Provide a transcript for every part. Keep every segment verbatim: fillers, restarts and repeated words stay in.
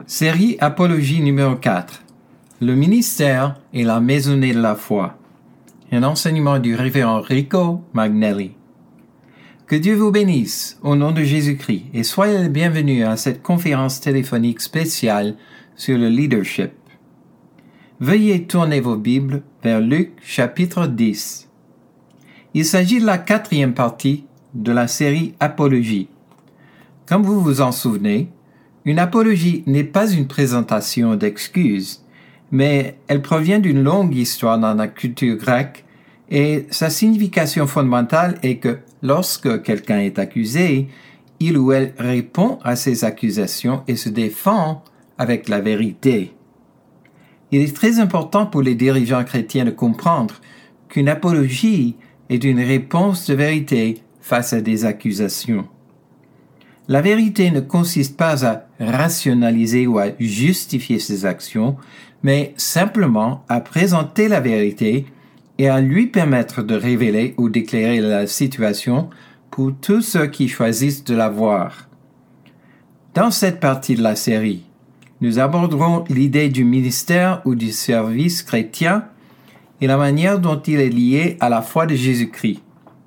Série Apologie numéro quatre. Le ministère et la maisonnée de la foi. Un enseignement du révérend Rico Magnelli. Que Dieu vous bénisse au nom de Jésus-Christ et soyez les bienvenus à cette conférence téléphonique spéciale sur le leadership. Veuillez tourner vos Bibles vers Luc chapitre dix. Il s'agit de la quatrième partie de la série Apologie. Comme vous vous en souvenez, une apologie n'est pas une présentation d'excuses, mais elle provient d'une longue histoire dans la culture grecque et sa signification fondamentale est que lorsque quelqu'un est accusé, il ou elle répond à ces accusations et se défend avec la vérité. Il est très important pour les dirigeants chrétiens de comprendre qu'une apologie est une réponse de vérité face à des accusations. La vérité ne consiste pas à rationaliser ou à justifier ses actions, mais simplement à présenter la vérité et à lui permettre de révéler ou d'éclairer la situation pour tous ceux qui choisissent de la voir. Dans cette partie de la série, nous aborderons l'idée du ministère ou du service chrétien et la manière dont il est lié à la foi de Jésus-Christ.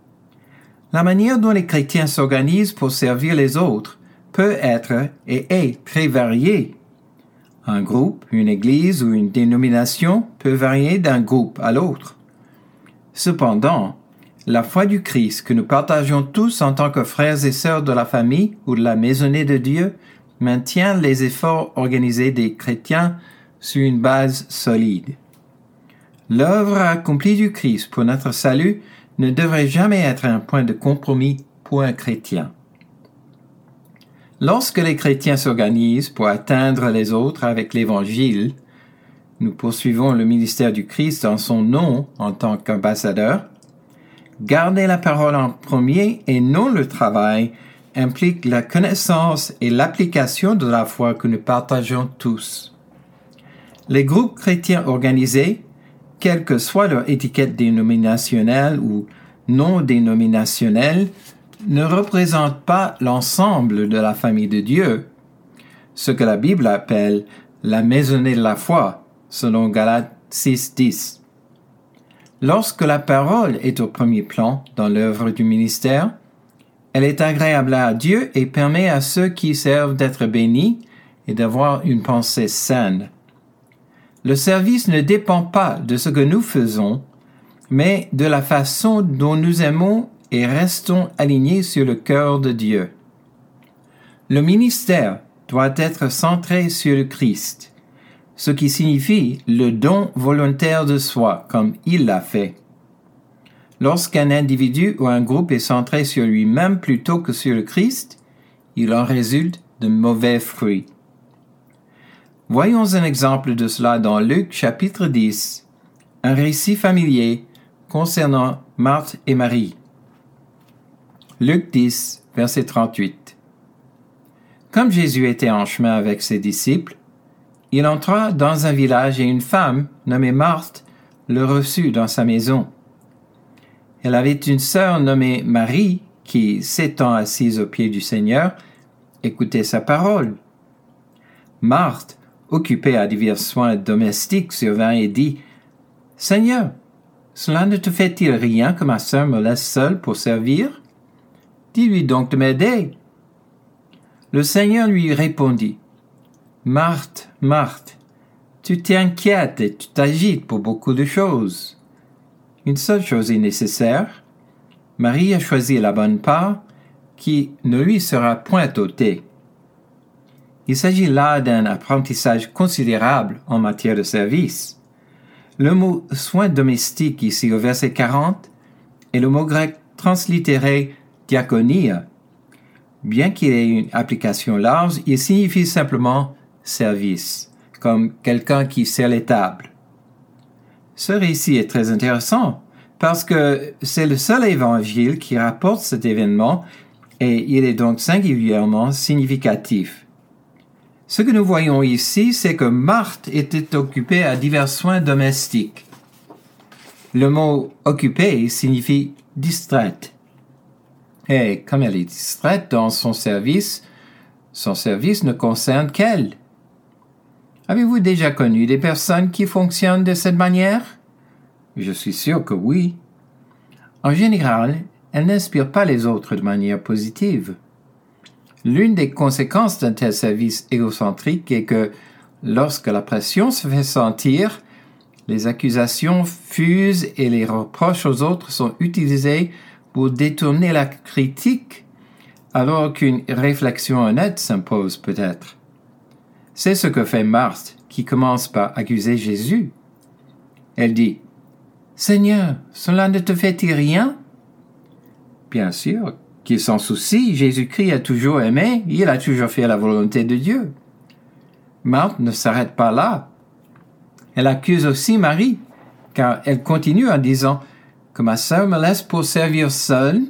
La manière dont les chrétiens s'organisent pour servir les autres peut être et est très variée. Un groupe, une église ou une dénomination peut varier d'un groupe à l'autre. Cependant, la foi du Christ que nous partageons tous en tant que frères et sœurs de la famille ou de la maisonnée de Dieu maintient les efforts organisés des chrétiens sur une base solide. L'œuvre accomplie du Christ pour notre salut ne devrait jamais être un point de compromis pour un chrétien. Lorsque les chrétiens s'organisent pour atteindre les autres avec l'Évangile, nous poursuivons le ministère du Christ en son nom en tant qu'ambassadeur. Garder la parole en premier et non le travail implique la connaissance et l'application de la foi que nous partageons tous. Les groupes chrétiens organisés, quelle que soit leur étiquette dénominationnelle ou non dénominationnelle, ne représentent pas l'ensemble de la famille de Dieu, ce que la Bible appelle la maisonnée de la foi, selon Galates six dix. Lorsque la parole est au premier plan dans l'œuvre du ministère, elle est agréable à Dieu et permet à ceux qui servent d'être bénis et d'avoir une pensée saine. Le service ne dépend pas de ce que nous faisons, mais de la façon dont nous aimons et restons alignés sur le cœur de Dieu. Le ministère doit être centré sur le Christ, ce qui signifie le don volontaire de soi, comme il l'a fait. Lorsqu'un individu ou un groupe est centré sur lui-même plutôt que sur le Christ, il en résulte de mauvais fruits. Voyons un exemple de cela dans Luc chapitre dix, un récit familier concernant Marthe et Marie. Luc dix, verset trente-huit. Comme Jésus était en chemin avec ses disciples, il entra dans un village et une femme, nommée Marthe, le reçut dans sa maison. Elle avait une sœur nommée Marie qui, s'étant assise aux pieds du Seigneur, écoutait sa parole. Marthe, occupée à divers soins domestiques, survint et dit « Seigneur, cela ne te fait-il rien que ma sœur me laisse seule pour servir? Dis-lui donc de m'aider. » Le Seigneur lui répondit « Marthe, Marthe, tu t'inquiètes et tu t'agites pour beaucoup de choses. Une seule chose est nécessaire. Marie a choisi la bonne part qui ne lui sera point ôtée. » Il s'agit là d'un apprentissage considérable en matière de service. Le mot « soins domestiques » ici au verset quarante est le mot grec translittéré « diaconia ». Bien qu'il ait une application large, il signifie simplement « service », comme quelqu'un qui sert les tables. Ce récit est très intéressant parce que c'est le seul évangile qui rapporte cet événement et il est donc singulièrement significatif. Ce que nous voyons ici, c'est que Marthe était occupée à divers soins domestiques. Le mot « occupée » signifie « distraite ». Et comme elle est distraite dans son service, son service ne concerne qu'elle. Avez-vous déjà connu des personnes qui fonctionnent de cette manière? Je suis sûr que oui. En général, elles n'inspirent pas les autres de manière positive. L'une des conséquences d'un tel service égocentrique est que, lorsque la pression se fait sentir, les accusations fusent et les reproches aux autres sont utilisés pour détourner la critique, alors qu'une réflexion honnête s'impose peut-être. C'est ce que fait Marthe, qui commence par accuser Jésus. Elle dit, « Seigneur, cela ne te fait-il rien? » Bien sûr, qu'il s'en soucie, Jésus-Christ a toujours aimé, il a toujours fait la volonté de Dieu. Marthe ne s'arrête pas là. Elle accuse aussi Marie, car elle continue en disant que ma sœur me laisse pour servir seule.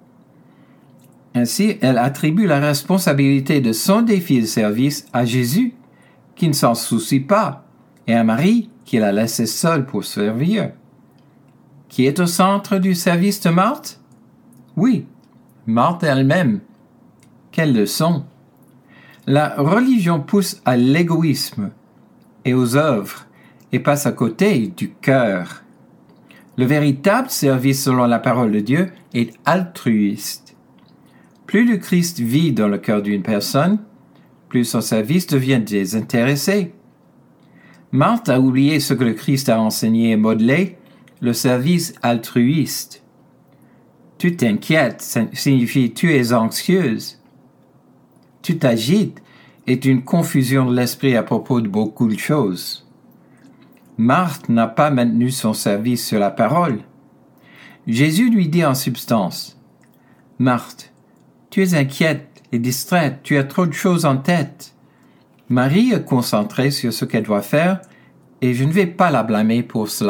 Ainsi, elle attribue la responsabilité de son défi de service à Jésus, qui ne s'en soucie pas, et à Marie, qui l'a laissée seule pour servir. Qui est au centre du service de Marthe? Oui, Marthe elle-même. Quelle leçon! La religion pousse à l'égoïsme et aux œuvres et passe à côté du cœur. Le véritable service selon la parole de Dieu est altruiste. Plus le Christ vit dans le cœur d'une personne, plus son service devient désintéressé. Marthe a oublié ce que le Christ a enseigné et modelé, le service altruiste. Tu t'inquiètes signifie tu es anxieuse. Tu t'agites est une confusion de l'esprit à propos de beaucoup de choses. Marthe n'a pas maintenu son service sur la parole. Jésus lui dit en substance, « Marthe, tu es inquiète et distraite, tu as trop de choses en tête. Marie est concentrée sur ce qu'elle doit faire et je ne vais pas la blâmer pour cela. »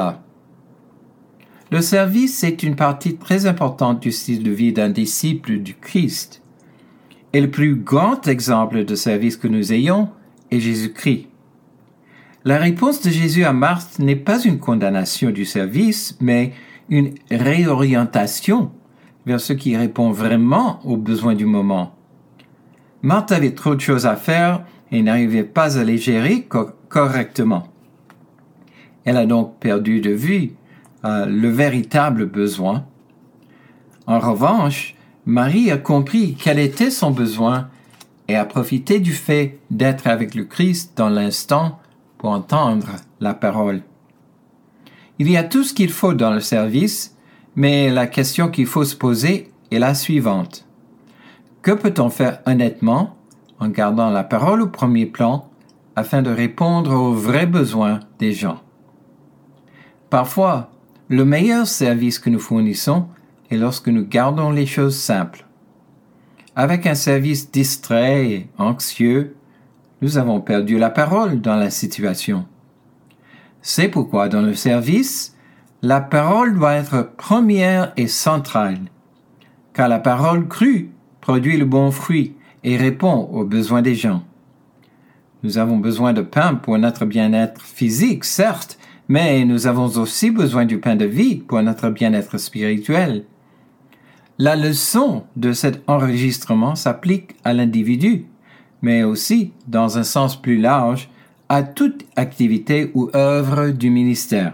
Le service est une partie très importante du style de vie d'un disciple du Christ. Et le plus grand exemple de service que nous ayons est Jésus-Christ. La réponse de Jésus à Marthe n'est pas une condamnation du service, mais une réorientation vers ce qui répond vraiment aux besoins du moment. Marthe avait trop de choses à faire et n'arrivait pas à les gérer co- correctement. Elle a donc perdu de vue euh, le véritable besoin. En revanche, Marie a compris quel était son besoin et a profité du fait d'être avec le Christ dans l'instant pour entendre la parole. Il y a tout ce qu'il faut dans le service, mais la question qu'il faut se poser est la suivante. Que peut-on faire honnêtement en gardant la parole au premier plan afin de répondre aux vrais besoins des gens? Parfois, le meilleur service que nous fournissons est lorsque nous gardons les choses simples. Avec un service distrait et anxieux, nous avons perdu la parole dans la situation. C'est pourquoi dans le service, la parole doit être première et centrale, car la parole crue produit le bon fruit et répond aux besoins des gens. Nous avons besoin de pain pour notre bien-être physique, certes, mais nous avons aussi besoin du pain de vie pour notre bien-être spirituel. La leçon de cet enregistrement s'applique à l'individu, mais aussi, dans un sens plus large, à toute activité ou œuvre du ministère.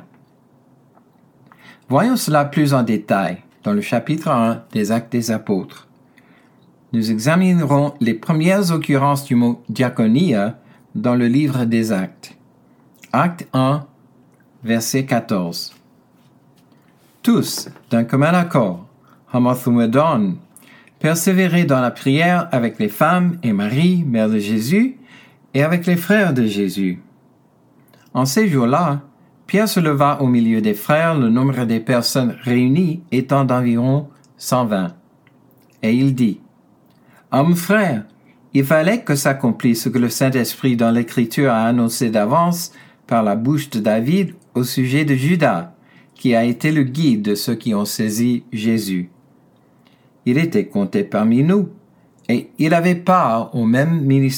Voyons cela plus en détail dans le chapitre un des Actes des Apôtres. Nous examinerons les premières occurrences du mot diaconia dans le livre des Actes. Acte un, verset quatorze. Tous, d'un commun accord, homothumedon, persévéraient dans la prière avec les femmes et Marie, mère de Jésus, et avec les frères de Jésus. En ces jours-là, Pierre se leva au milieu des frères, le nombre des personnes réunies étant d'environ cent vingt. Et il dit, « Hommes frères, il fallait que s'accomplisse ce que le Saint-Esprit dans l'Écriture a annoncé d'avance par la bouche de David au sujet de Judas, qui a été le guide de ceux qui ont saisi Jésus. Il était compté parmi nous, et il avait part au même ministère. »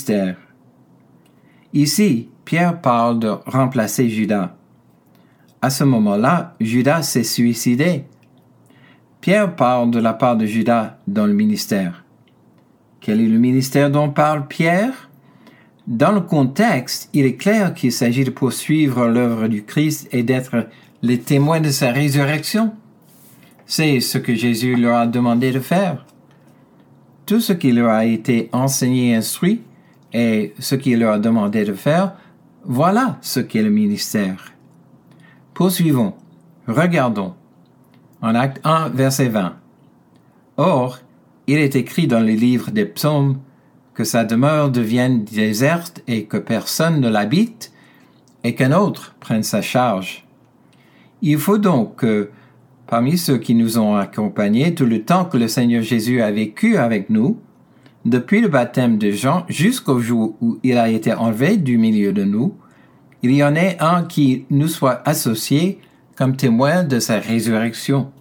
Ici, Pierre parle de remplacer Judas. À ce moment-là, Judas s'est suicidé. Pierre parle de la part de Judas dans le ministère. Quel est le ministère dont parle Pierre? Dans le contexte, il est clair qu'il s'agit de poursuivre l'œuvre du Christ et d'être les témoins de sa résurrection. C'est ce que Jésus leur a demandé de faire. Tout ce qui leur a été enseigné et instruit et ce qu'il leur a demandé de faire, voilà ce qu'est le ministère. Poursuivons. Regardons. En Acte un, verset vingt. Or, il est écrit dans le livre des psaumes que sa demeure devienne déserte et que personne ne l'habite et qu'un autre prenne sa charge. Il faut donc que, parmi ceux qui nous ont accompagnés tout le temps que le Seigneur Jésus a vécu avec nous, depuis le baptême de Jean jusqu'au jour où il a été enlevé du milieu de nous, il y en ait un qui nous soit associé comme témoin de sa résurrection.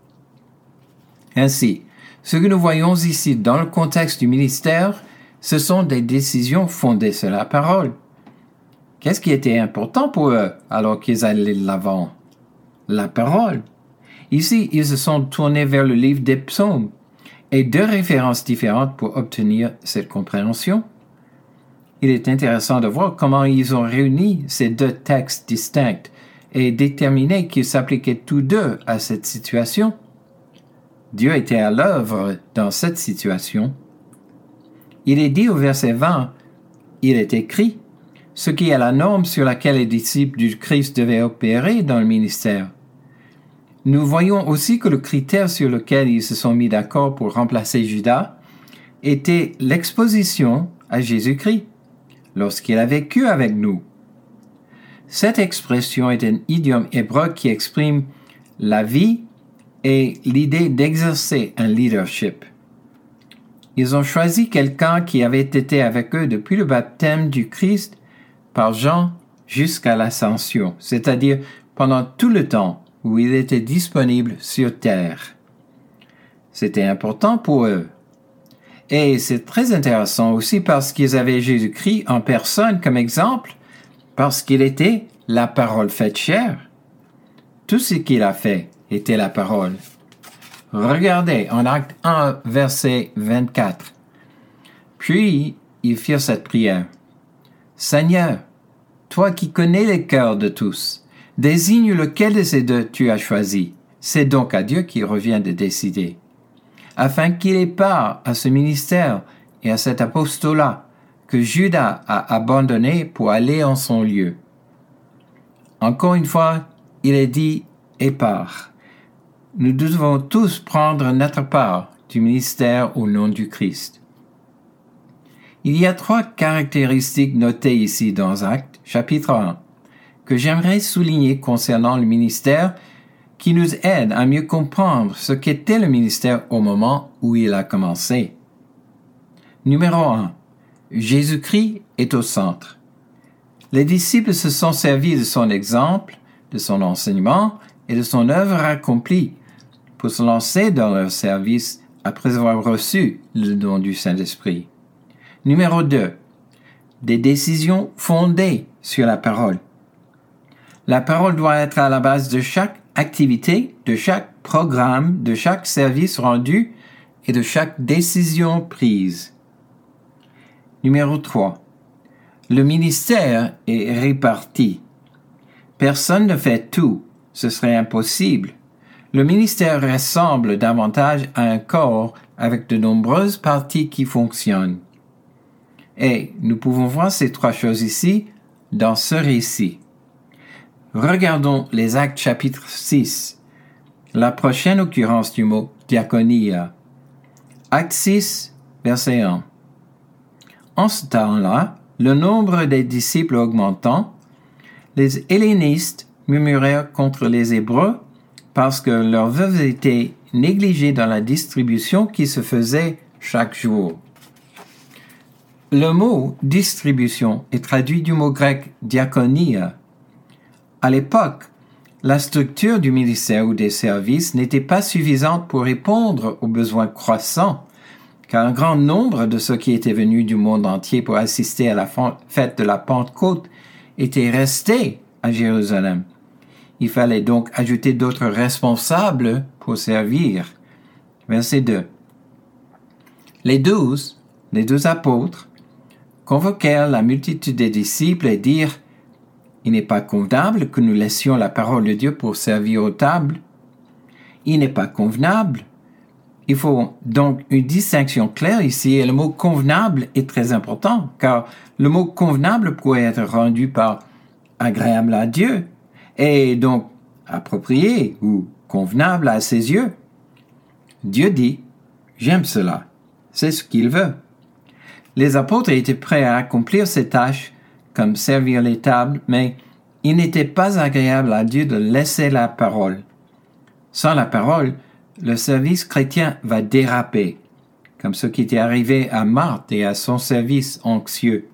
Ainsi, ce que nous voyons ici dans le contexte du ministère, ce sont des décisions fondées sur la parole. Qu'est-ce qui était important pour eux alors qu'ils allaient de l'avant? La parole. Ici, ils se sont tournés vers le livre des psaumes et deux références différentes pour obtenir cette compréhension. Il est intéressant de voir comment ils ont réuni ces deux textes distincts et déterminé qu'ils s'appliquaient tous deux à cette situation. Dieu était à l'œuvre dans cette situation. Il est dit au verset vingt, « Il est écrit », ce qui est la norme sur laquelle les disciples du Christ devaient opérer dans le ministère. Nous voyons aussi que le critère sur lequel ils se sont mis d'accord pour remplacer Judas était l'exposition à Jésus-Christ, lorsqu'il a vécu avec nous. Cette expression est un idiome hébreu qui exprime la vie et l'idée d'exercer un leadership. Ils ont choisi quelqu'un qui avait été avec eux depuis le baptême du Christ par Jean jusqu'à l'ascension, c'est-à-dire pendant tout le temps où il était disponible sur terre. C'était important pour eux. Et c'est très intéressant aussi parce qu'ils avaient Jésus-Christ en personne comme exemple, parce qu'il était la parole faite chair. Tout ce qu'il a fait était la parole. Regardez en Acte un, verset vingt-quatre. Puis, ils firent cette prière. « Seigneur, toi qui connais les cœurs de tous, désigne lequel de ces deux tu as choisi. C'est donc à Dieu qu'il revient de décider. Afin qu'il ait part à ce ministère et à cet apostolat que Judas a abandonné pour aller en son lieu. » Encore une fois, il est dit « et part ». Nous devons tous prendre notre part du ministère au nom du Christ. Il y a trois caractéristiques notées ici dans Actes, chapitre un, que j'aimerais souligner concernant le ministère qui nous aident à mieux comprendre ce qu'était le ministère au moment où il a commencé. Numéro un. Jésus-Christ est au centre. Les disciples se sont servis de son exemple, de son enseignement et de son œuvre accomplie pour se lancer dans leur service après avoir reçu le don du Saint-Esprit. Numéro deux. Des décisions fondées sur la parole. La parole doit être à la base de chaque activité, de chaque programme, de chaque service rendu et de chaque décision prise. Numéro trois. Le ministère est réparti. Personne ne fait tout, ce serait impossible. Le ministère ressemble davantage à un corps avec de nombreuses parties qui fonctionnent. Et nous pouvons voir ces trois choses ici dans ce récit. Regardons les Actes chapitre six, la prochaine occurrence du mot diaconia. Acte six, verset un. En ce temps-là, le nombre des disciples augmentant, les hellénistes murmurèrent contre les Hébreux parce que leurs veuves étaient négligées dans la distribution qui se faisait chaque jour. Le mot « distribution » est traduit du mot grec « diaconia ». À l'époque, la structure du ministère ou des services n'était pas suffisante pour répondre aux besoins croissants, car un grand nombre de ceux qui étaient venus du monde entier pour assister à la fête de la Pentecôte étaient restés à Jérusalem. Il fallait donc ajouter d'autres responsables pour servir. Verset deux. Les douze, les deux apôtres, convoquèrent la multitude des disciples et dirent « Il n'est pas convenable que nous laissions la parole de Dieu pour servir aux tables. Il n'est pas convenable. » Il faut donc une distinction claire ici, et le mot « convenable » est très important, car le mot « convenable » pourrait être rendu par « agréable à Dieu » et donc approprié ou convenable à ses yeux. Dieu dit « J'aime cela, c'est ce qu'il veut ». Les apôtres étaient prêts à accomplir ces tâches, comme servir les tables, mais il n'était pas agréable à Dieu de laisser la parole. Sans la parole, le service chrétien va déraper, comme ce qui était arrivé à Marthe et à son service anxieux.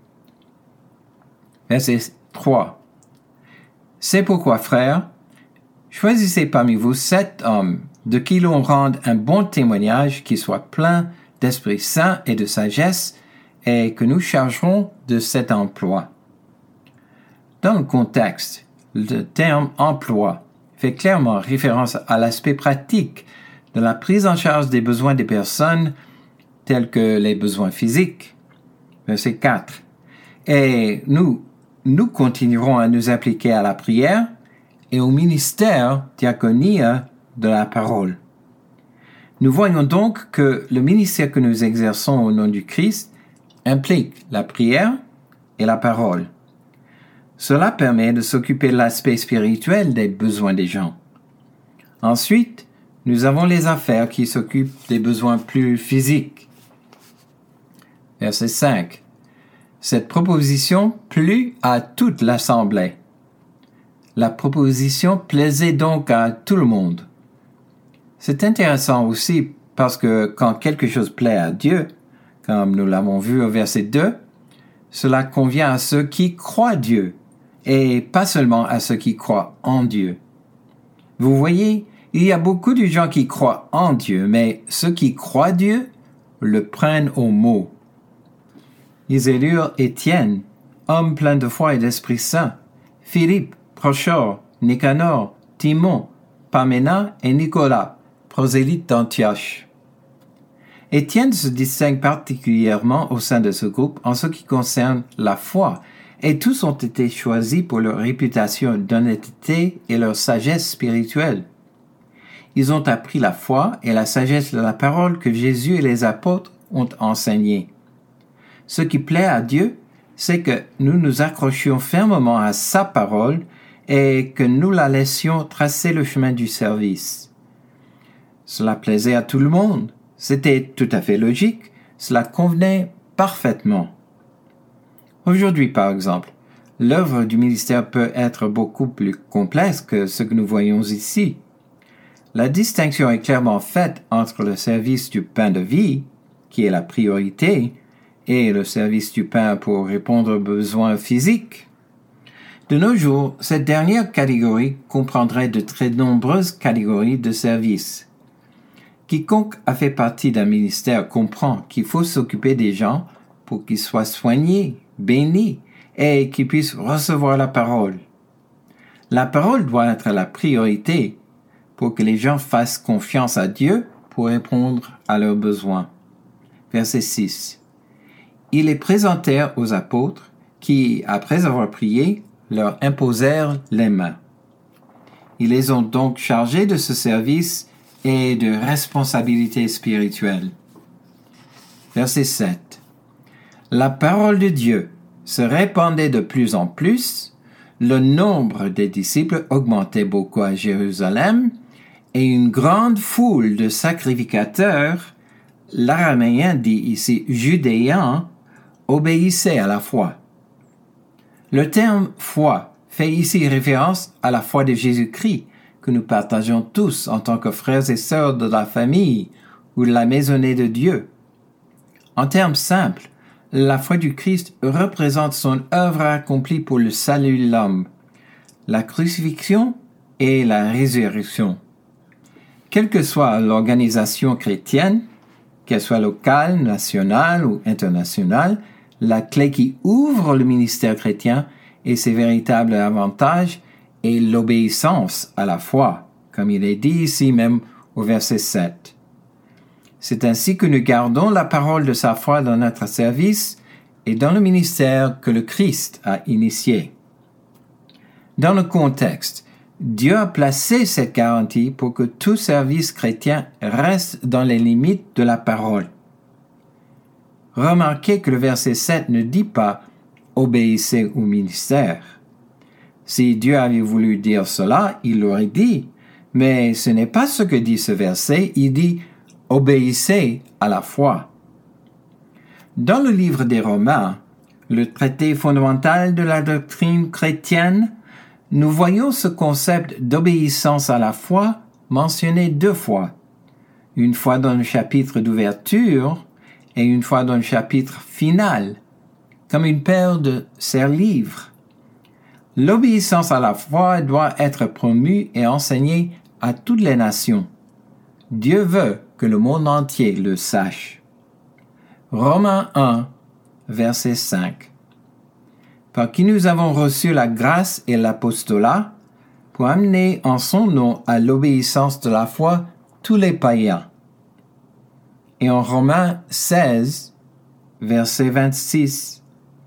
Verset trois. C'est pourquoi, frères, choisissez parmi vous sept hommes de qui l'on rende un bon témoignage qui soit plein d'Esprit Saint et de sagesse, et que nous chargerons de cet emploi. Dans le contexte, le terme « emploi » fait clairement référence à l'aspect pratique de la prise en charge des besoins des personnes tels que les besoins physiques. Verset quatre. Et nous, nous continuerons à nous appliquer à la prière et au ministère diaconia de la parole. Nous voyons donc que le ministère que nous exerçons au nom du Christ implique la prière et la parole. Cela permet de s'occuper de l'aspect spirituel des besoins des gens. Ensuite, nous avons les affaires qui s'occupent des besoins plus physiques. Verset cinq. Cette proposition plut à toute l'assemblée. La proposition plaisait donc à tout le monde. C'est intéressant aussi parce que quand quelque chose plaît à Dieu, comme nous l'avons vu au verset deux, cela convient à ceux qui croient Dieu, et pas seulement à ceux qui croient en Dieu. Vous voyez, il y a beaucoup de gens qui croient en Dieu, mais ceux qui croient Dieu le prennent au mot. Ils élurent Étienne, homme plein de foi et d'Esprit Saint, Philippe, Prochor, Nicanor, Timon, Parména et Nicolas, prosélytes d'Antioche. Étienne se distingue particulièrement au sein de ce groupe en ce qui concerne la foi, et tous ont été choisis pour leur réputation d'honnêteté et leur sagesse spirituelle. Ils ont appris la foi et la sagesse de la parole que Jésus et les apôtres ont enseignée. Ce qui plaît à Dieu, c'est que nous nous accrochions fermement à sa parole et que nous la laissions tracer le chemin du service. Cela plaisait à tout le monde. C'était tout à fait logique, cela convenait parfaitement. Aujourd'hui, par exemple, l'œuvre du ministère peut être beaucoup plus complexe que ce que nous voyons ici. La distinction est clairement faite entre le service du pain de vie, qui est la priorité, et le service du pain pour répondre aux besoins physiques. De nos jours, cette dernière catégorie comprendrait de très nombreuses catégories de services. Quiconque a fait partie d'un ministère comprend qu'il faut s'occuper des gens pour qu'ils soient soignés, bénis et qu'ils puissent recevoir la parole. La parole doit être la priorité pour que les gens fassent confiance à Dieu pour répondre à leurs besoins. Verset six. Ils les présentèrent aux apôtres qui, après avoir prié, leur imposèrent les mains. Ils les ont donc chargés de ce service et de responsabilité spirituelle. Verset sept. La parole de Dieu se répandait de plus en plus, le nombre des disciples augmentait beaucoup à Jérusalem, et une grande foule de sacrificateurs, l'araméen dit ici judéens, obéissait à la foi. Le terme foi fait ici référence à la foi de Jésus-Christ, que nous partageons tous en tant que frères et sœurs de la famille ou de la maisonnée de Dieu. En termes simples, la foi du Christ représente son œuvre accomplie pour le salut de l'homme, la crucifixion et la résurrection. Quelle que soit l'organisation chrétienne, qu'elle soit locale, nationale ou internationale, la clé qui ouvre le ministère chrétien et ses véritables avantages est l'obéissance à la foi, comme il est dit ici même au verset sept. C'est ainsi que nous gardons la parole de sa foi dans notre service et dans le ministère que le Christ a initié. Dans le contexte, Dieu a placé cette garantie pour que tout service chrétien reste dans les limites de la parole. Remarquez que le verset sept ne dit pas « obéissez au ministère ». Si Dieu avait voulu dire cela, il l'aurait dit, mais ce n'est pas ce que dit ce verset, il dit « obéissez à la foi ». Dans le livre des Romains, le traité fondamental de la doctrine chrétienne, nous voyons ce concept d'obéissance à la foi mentionné deux fois, une fois dans le chapitre d'ouverture et une fois dans le chapitre final, comme une paire de serre-livres. L'obéissance à la foi doit être promue et enseignée à toutes les nations. Dieu veut que le monde entier le sache. Romains un, verset cinq. Par qui nous avons reçu la grâce et l'apostolat pour amener en son nom à l'obéissance de la foi tous les païens. Et en Romains seize, verset vingt-six.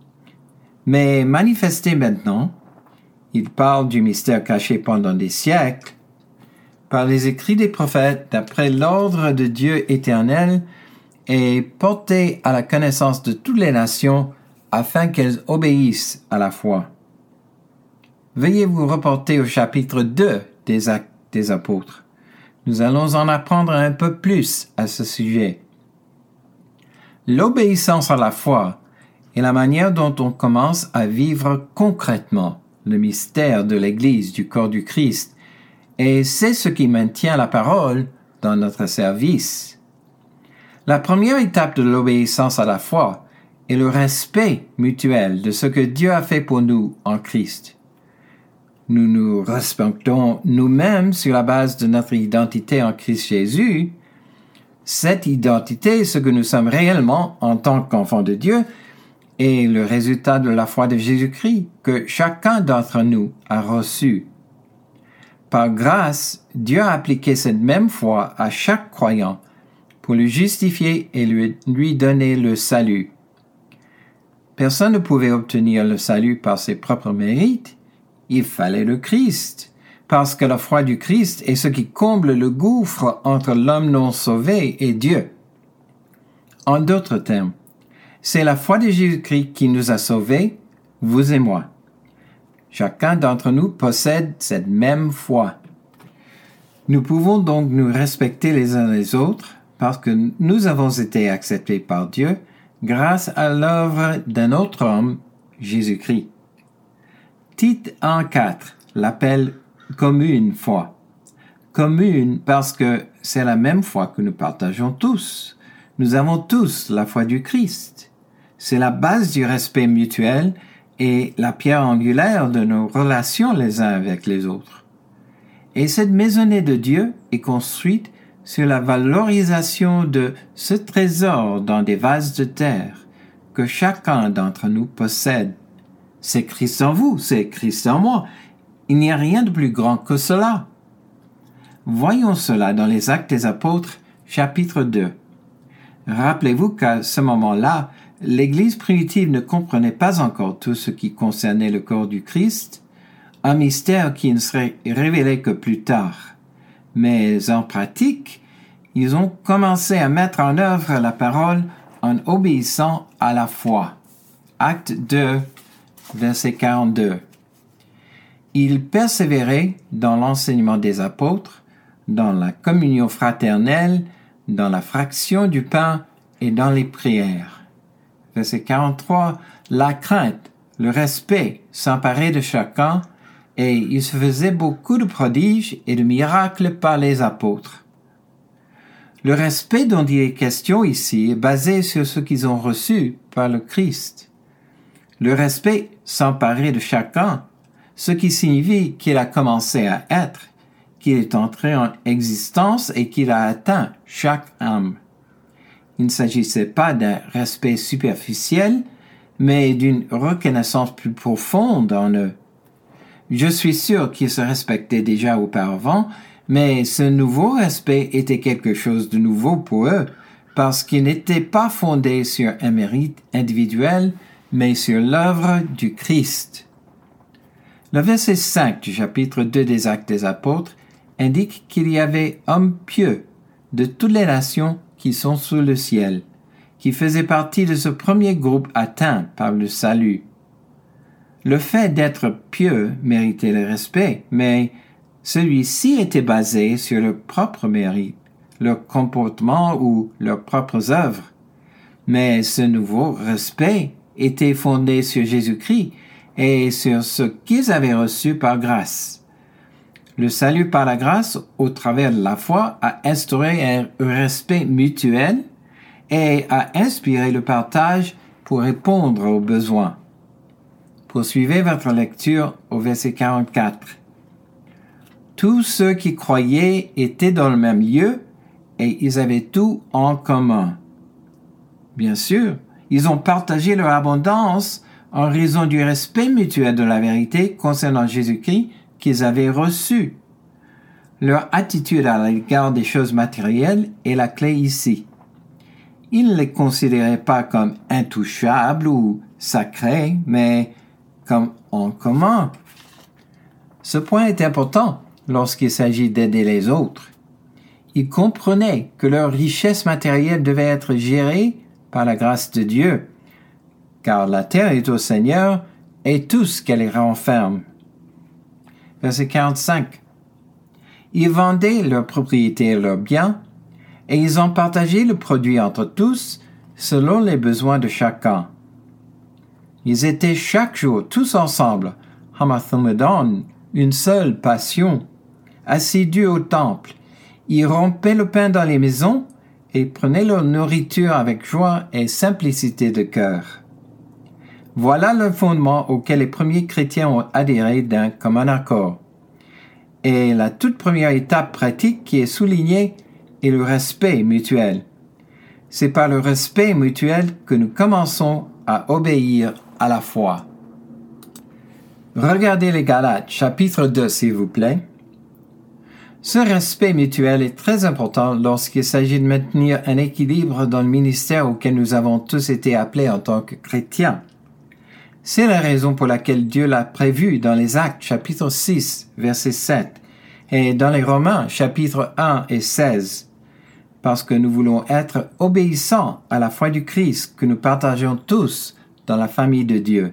Mais manifesté maintenant, il parle du mystère caché pendant des siècles, par les écrits des prophètes d'après l'ordre de Dieu éternel et porté à la connaissance de toutes les nations afin qu'elles obéissent à la foi. Veuillez vous reporter au chapitre deux des Actes des Apôtres. Nous allons en apprendre un peu plus à ce sujet. L'obéissance à la foi est la manière dont on commence à vivre concrètement le mystère de l'Église du corps du Christ, et c'est ce qui maintient la parole dans notre service. La première étape de l'obéissance à la foi est le respect mutuel de ce que Dieu a fait pour nous en Christ. Nous nous respectons nous-mêmes sur la base de notre identité en Christ Jésus. Cette identité est ce que nous sommes réellement en tant qu'enfants de Dieu et le résultat de la foi de Jésus-Christ que chacun d'entre nous a reçu. Par grâce, Dieu a appliqué cette même foi à chaque croyant pour le justifier et lui, lui donner le salut. Personne ne pouvait obtenir le salut par ses propres mérites. Il fallait le Christ, parce que la foi du Christ est ce qui comble le gouffre entre l'homme non sauvé et Dieu. En d'autres termes, c'est la foi de Jésus-Christ qui nous a sauvés, vous et moi. Chacun d'entre nous possède cette même foi. Nous pouvons donc nous respecter les uns les autres parce que nous avons été acceptés par Dieu grâce à l'œuvre d'un autre homme, Jésus-Christ. Tite un quatre l'appelle commune foi. Commune parce que c'est la même foi que nous partageons tous. Nous avons tous la foi du Christ. C'est la base du respect mutuel et la pierre angulaire de nos relations les uns avec les autres. Et cette maisonnée de Dieu est construite sur la valorisation de ce trésor dans des vases de terre que chacun d'entre nous possède. C'est Christ en vous, c'est Christ en moi. Il n'y a rien de plus grand que cela. Voyons cela dans les Actes des Apôtres, chapitre deux. Rappelez-vous qu'à ce moment-là, l'Église primitive ne comprenait pas encore tout ce qui concernait le corps du Christ, un mystère qui ne serait révélé que plus tard. Mais en pratique, ils ont commencé à mettre en œuvre la parole en obéissant à la foi. Acte deux, verset quarante-deux. Ils persévéraient dans l'enseignement des apôtres, dans la communion fraternelle, dans la fraction du pain et dans les prières. Verset quarante-trois. La crainte, le respect s'emparait de chacun, et il se faisait beaucoup de prodiges et de miracles par les apôtres. Le respect dont il est question ici est basé sur ce qu'ils ont reçu par le Christ. Le respect s'emparait de chacun, ce qui signifie qu'il a commencé à être, qu'il est entré en existence et qu'il a atteint chaque âme. Il ne s'agissait pas d'un respect superficiel, mais d'une reconnaissance plus profonde en eux. Je suis sûr qu'ils se respectaient déjà auparavant, mais ce nouveau respect était quelque chose de nouveau pour eux, parce qu'il n'était pas fondé sur un mérite individuel, mais sur l'œuvre du Christ. Le verset cinq du chapitre deux des Actes des Apôtres indique qu'il y avait hommes pieux de toutes les nations qui sont sous le ciel, qui faisaient partie de ce premier groupe atteint par le salut. Le fait d'être pieux méritait le respect, mais celui-ci était basé sur leur propre mérite, leur comportement ou leurs propres œuvres. Mais ce nouveau respect était fondé sur Jésus-Christ et sur ce qu'ils avaient reçu par grâce. Le salut par la grâce, au travers de la foi, a instauré un respect mutuel et a inspiré le partage pour répondre aux besoins. Poursuivez votre lecture au verset quarante-quatre. Tous ceux qui croyaient étaient dans le même lieu et ils avaient tout en commun. Bien sûr, ils ont partagé leur abondance en raison du respect mutuel de la vérité concernant Jésus-Christ qu'ils avaient reçu. Leur attitude à l'égard des choses matérielles est la clé ici. Ils ne les considéraient pas comme intouchables ou sacrés, mais comme en commun. Ce point est important lorsqu'il s'agit d'aider les autres. Ils comprenaient que leur richesse matérielle devait être gérée par la grâce de Dieu, car la terre est au Seigneur et tout ce qu'elle renferme. Verset quarante-cinq. Ils vendaient leurs propriétés et leurs biens, et ils ont partagé le produit entre tous selon les besoins de chacun. Ils étaient chaque jour tous ensemble, Hamathumedon, une seule passion, assidus au temple. Ils rompaient le pain dans les maisons et prenaient leur nourriture avec joie et simplicité de cœur. Voilà le fondement auquel les premiers chrétiens ont adhéré d'un commun accord. Et la toute première étape pratique qui est soulignée est le respect mutuel. C'est par le respect mutuel que nous commençons à obéir à la foi. Regardez les Galates, chapitre deux, s'il vous plaît. Ce respect mutuel est très important lorsqu'il s'agit de maintenir un équilibre dans le ministère auquel nous avons tous été appelés en tant que chrétiens. C'est la raison pour laquelle Dieu l'a prévu dans les Actes, chapitre six, verset sept, et dans les Romains, chapitre un et seize, parce que nous voulons être obéissants à la foi du Christ que nous partageons tous dans la famille de Dieu.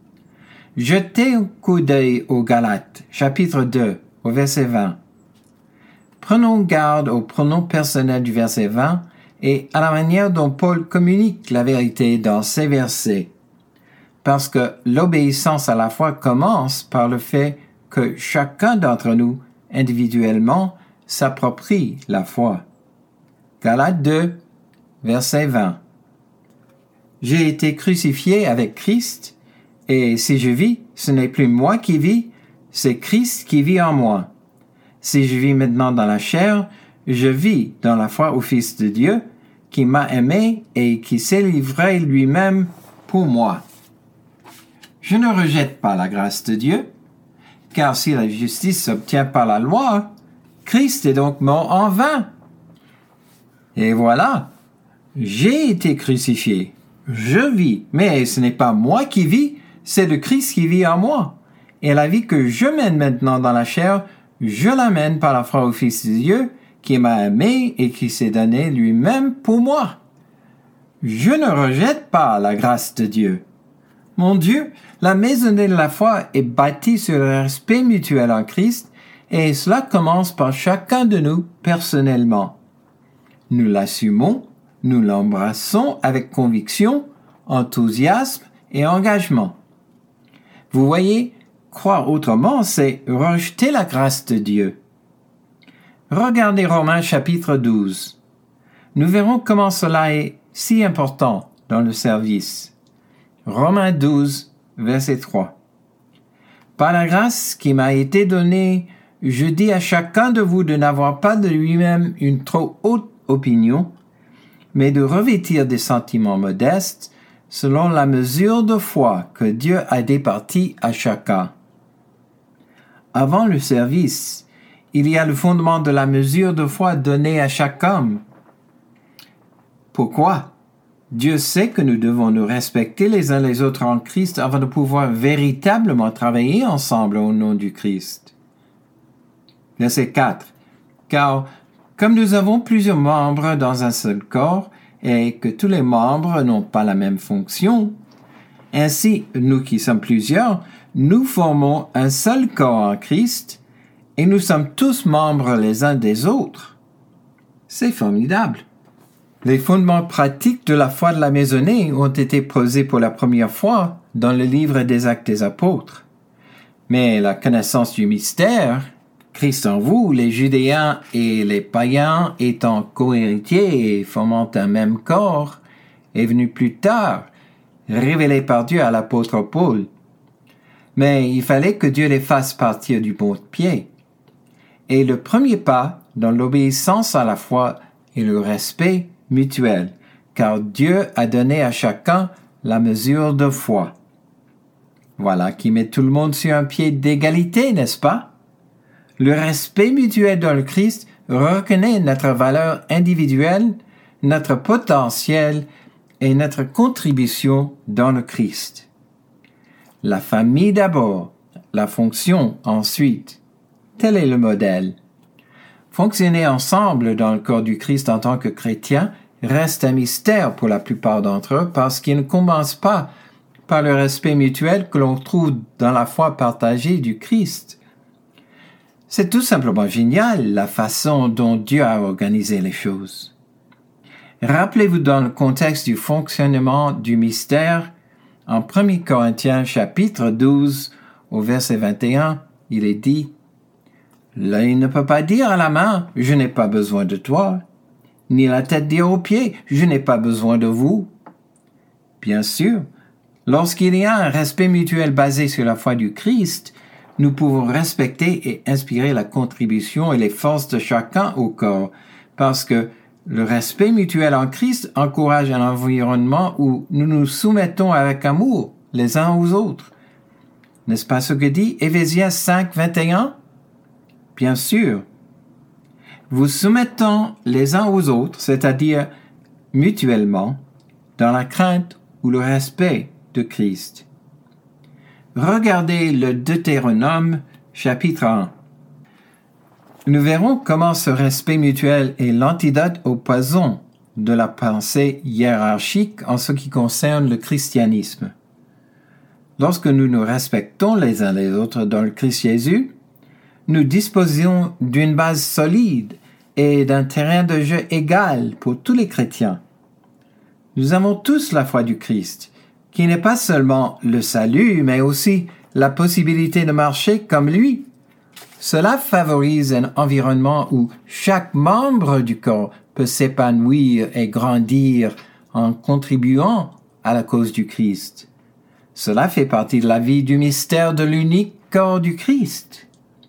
Jetez un coup d'œil aux Galates, chapitre deux, au verset vingt. Prenons garde au pronom personnel du verset vingt et à la manière dont Paul communique la vérité dans ces versets. Parce que l'obéissance à la foi commence par le fait que chacun d'entre nous, individuellement, s'approprie la foi. Galates deux, verset vingt. J'ai été crucifié avec Christ, et si je vis, ce n'est plus moi qui vis, c'est Christ qui vit en moi. Si je vis maintenant dans la chair, je vis dans la foi au Fils de Dieu, qui m'a aimé et qui s'est livré lui-même pour moi. Je ne rejette pas la grâce de Dieu, car si la justice s'obtient par la loi, Christ est donc mort en vain. Et voilà, j'ai été crucifié, je vis, mais ce n'est pas moi qui vis, c'est le Christ qui vit en moi. Et la vie que je mène maintenant dans la chair, je l'amène par la foi au Fils de Dieu, qui m'a aimé et qui s'est donné lui-même pour moi. Je ne rejette pas la grâce de Dieu. Mon Dieu, la maisonnée de la foi est bâtie sur le respect mutuel en Christ, et cela commence par chacun de nous personnellement. Nous l'assumons, nous l'embrassons avec conviction, enthousiasme et engagement. Vous voyez, croire autrement, c'est rejeter la grâce de Dieu. Regardez Romains chapitre douze. Nous verrons comment cela est si important dans le service. Romains douze, verset trois. Par la grâce qui m'a été donnée, je dis à chacun de vous de n'avoir pas de lui-même une trop haute opinion, mais de revêtir des sentiments modestes selon la mesure de foi que Dieu a départie à chacun. Avant le service, il y a le fondement de la mesure de foi donnée à chaque homme. Pourquoi? Dieu sait que nous devons nous respecter les uns les autres en Christ avant de pouvoir véritablement travailler ensemble au nom du Christ. Verset quatre. Car, comme nous avons plusieurs membres dans un seul corps, et que tous les membres n'ont pas la même fonction, ainsi, nous qui sommes plusieurs, nous formons un seul corps en Christ, et nous sommes tous membres les uns des autres. C'est formidable. Les fondements pratiques de la foi de la maisonnée ont été posés pour la première fois dans le livre des Actes des Apôtres. Mais la connaissance du mystère, Christ en vous, les Judéens et les païens étant co-héritiers et formant un même corps, est venue plus tard, révélée par Dieu à l'apôtre Paul. Mais il fallait que Dieu les fasse partir du bon pied. Et le premier pas dans l'obéissance à la foi est le respect mutuel, car Dieu a donné à chacun la mesure de foi. Voilà qui met tout le monde sur un pied d'égalité, n'est-ce pas? Le respect mutuel dans le Christ reconnaît notre valeur individuelle, notre potentiel et notre contribution dans le Christ. La famille d'abord, la fonction ensuite. Tel est le modèle. Fonctionner ensemble dans le corps du Christ en tant que chrétien reste un mystère pour la plupart d'entre eux parce qu'il ne commence pas par le respect mutuel que l'on trouve dans la foi partagée du Christ. C'est tout simplement génial la façon dont Dieu a organisé les choses. Rappelez-vous dans le contexte du fonctionnement du mystère, en premier Corinthiens chapitre douze au verset vingt et un, il est dit: l'œil ne peut pas dire à la main, je n'ai pas besoin de toi, ni la tête dire aux pieds, je n'ai pas besoin de vous. Bien sûr, lorsqu'il y a un respect mutuel basé sur la foi du Christ, nous pouvons respecter et inspirer la contribution et les forces de chacun au corps, parce que le respect mutuel en Christ encourage un environnement où nous nous soumettons avec amour les uns aux autres. N'est-ce pas ce que dit Éphésiens cinq, vingt et un? Bien sûr. Vous soumettons les uns aux autres, c'est-à-dire mutuellement, dans la crainte ou le respect de Christ. Regardez le Deutéronome, chapitre un. Nous verrons comment ce respect mutuel est l'antidote au poison de la pensée hiérarchique en ce qui concerne le christianisme. Lorsque nous nous respectons les uns les autres dans le Christ Jésus, nous disposons d'une base solide et d'un terrain de jeu égal pour tous les chrétiens. Nous avons tous la foi du Christ, qui n'est pas seulement le salut, mais aussi la possibilité de marcher comme lui. Cela favorise un environnement où chaque membre du corps peut s'épanouir et grandir en contribuant à la cause du Christ. Cela fait partie de la vie du mystère de l'unique corps du Christ.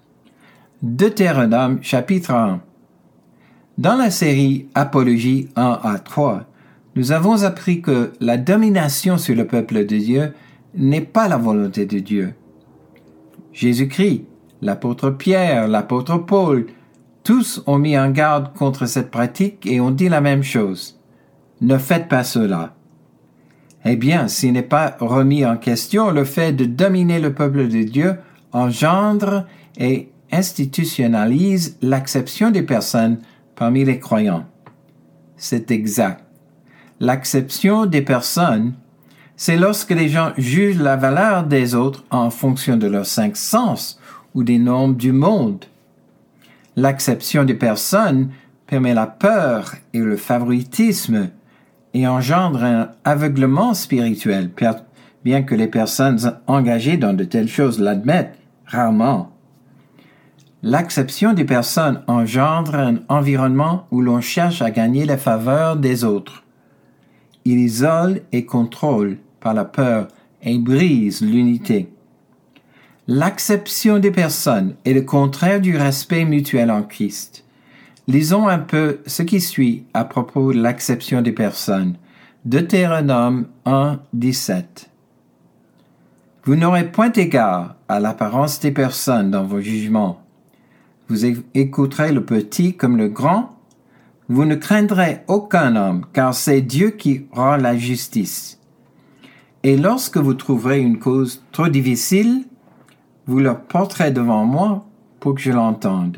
Deutéronome chapitre un. Dans la série Apologie un à trois, nous avons appris que la domination sur le peuple de Dieu n'est pas la volonté de Dieu. Jésus-Christ, l'apôtre Pierre, l'apôtre Paul, tous ont mis en garde contre cette pratique et ont dit la même chose. Ne faites pas cela. Eh bien, s'il n'est pas remis en question, le fait de dominer le peuple de Dieu engendre et institutionnalise l'acception des personnes parmi les croyants. C'est exact. L'acception des personnes, c'est lorsque les gens jugent la valeur des autres en fonction de leurs cinq sens ou des normes du monde. L'acception des personnes permet la peur et le favoritisme et engendre un aveuglement spirituel, bien que les personnes engagées dans de telles choses l'admettent rarement. L'acception des personnes engendre un environnement où l'on cherche à gagner la faveur des autres. Il isole et contrôle par la peur et brise l'unité. L'acception des personnes est le contraire du respect mutuel en Christ. Lisons un peu ce qui suit à propos de l'acception des personnes. Deutéronome un, dix-sept. Vous n'aurez point égard à l'apparence des personnes dans vos jugements. Vous écouterez le petit comme le grand. Vous ne craindrez aucun homme, car c'est Dieu qui rend la justice. Et lorsque vous trouverez une cause trop difficile, vous la porterez devant moi pour que je l'entende.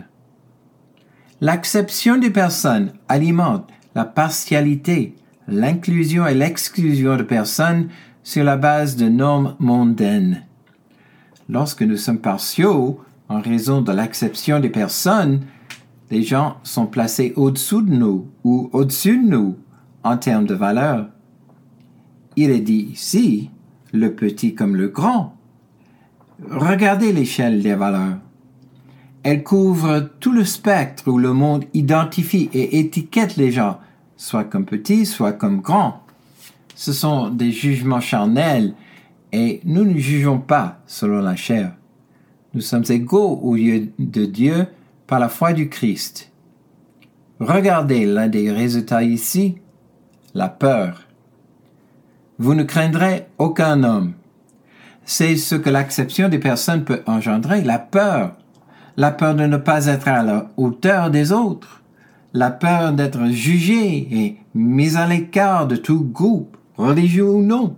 L'acception des personnes alimente la partialité, l'inclusion et l'exclusion de personnes sur la base de normes mondaines. Lorsque nous sommes partiaux, en raison de l'acception des personnes, les gens sont placés au-dessous de nous ou au-dessus de nous en termes de valeur. Il est dit ici, le petit comme le grand. Regardez l'échelle des valeurs. Elle couvre tout le spectre où le monde identifie et étiquette les gens, soit comme petits, soit comme grands. Ce sont des jugements charnels et nous ne jugeons pas selon la chair. Nous sommes égaux aux yeux de Dieu par la foi du Christ. Regardez l'un des résultats ici, la peur. Vous ne craindrez aucun homme. C'est ce que l'acception des personnes peut engendrer, la peur. La peur de ne pas être à la hauteur des autres. La peur d'être jugé et mis à l'écart de tout groupe, religieux ou non.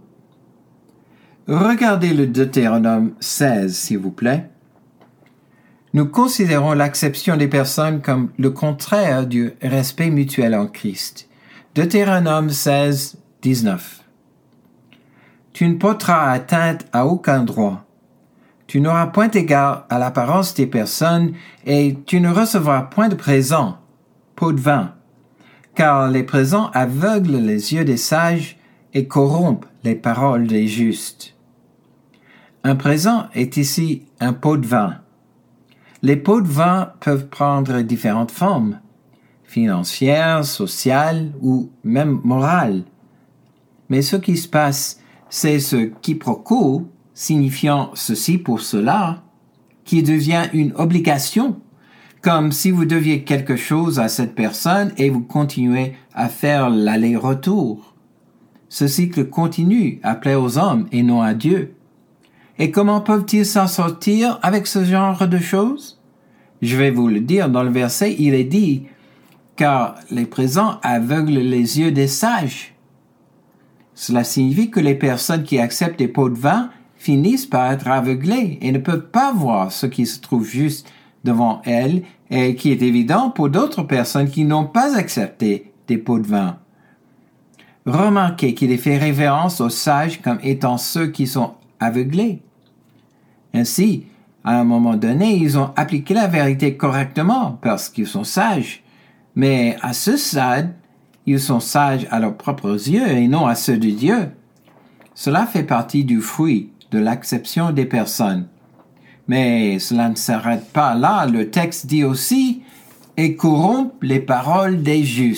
Regardez le Deutéronome seize, s'il vous plaît. Nous considérons l'acception des personnes comme le contraire du respect mutuel en Christ. Deutéronome seize, dix-neuf. Tu ne porteras atteinte à aucun droit. Tu n'auras point égard à l'apparence des personnes et tu ne recevras point de présent, pot de vin, car les présents aveuglent les yeux des sages et corrompent les paroles des justes. Un présent est ici un pot de vin. Les pots de vin peuvent prendre différentes formes, financières, sociales ou même morales. Mais ce qui se passe, c'est ce quiproquo, signifiant ceci pour cela, qui devient une obligation, comme si vous deviez quelque chose à cette personne et vous continuez à faire l'aller-retour. Ce cycle continue à plaire aux hommes et non à Dieu. Et comment peuvent-ils s'en sortir avec ce genre de choses? Je vais vous le dire, dans le verset, il est dit « Car les présents aveuglent les yeux des sages ». Cela signifie que les personnes qui acceptent des pots de vin finissent par être aveuglées et ne peuvent pas voir ce qui se trouve juste devant elles et qui est évident pour d'autres personnes qui n'ont pas accepté des pots de vin. Remarquez qu'il est fait référence aux sages comme étant ceux qui sont aveuglés. Ainsi, à un moment donné, ils ont appliqué la vérité correctement parce qu'ils sont sages. Mais à ce stade, ils sont sages à leurs propres yeux et non à ceux de Dieu. Cela fait partie du fruit de l'acception des personnes. Mais cela ne s'arrête pas là. Le texte dit aussi « et corrompre les paroles des justes ».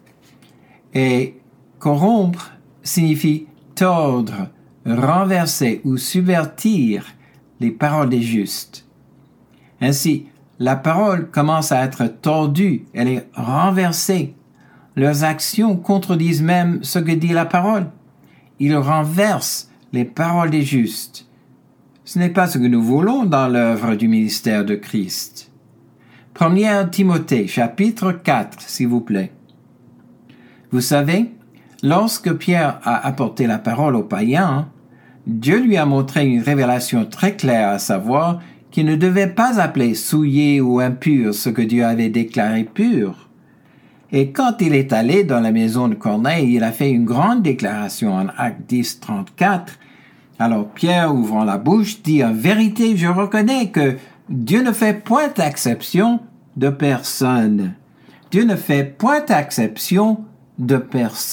Et corrompre signifie tordre, renverser ou subvertir les paroles des justes. Ainsi, la parole commence à être tordue, elle est renversée. Leurs actions contredisent même ce que dit la parole. Ils renversent les paroles des justes. Ce n'est pas ce que nous voulons dans l'œuvre du ministère de Christ. Première Timothée, chapitre quatre, s'il vous plaît. Vous savez, lorsque Pierre a apporté la parole aux païens, Dieu lui a montré une révélation très claire, à savoir qu'il ne devait pas appeler souillé ou impur ce que Dieu avait déclaré pur. Et quand il est allé dans la maison de Corneille, il a fait une grande déclaration en Actes dix, trente-quatre. Alors Pierre, ouvrant la bouche, dit « En vérité, je reconnais que Dieu ne fait point exception de personne. Dieu ne fait point exception de personne. »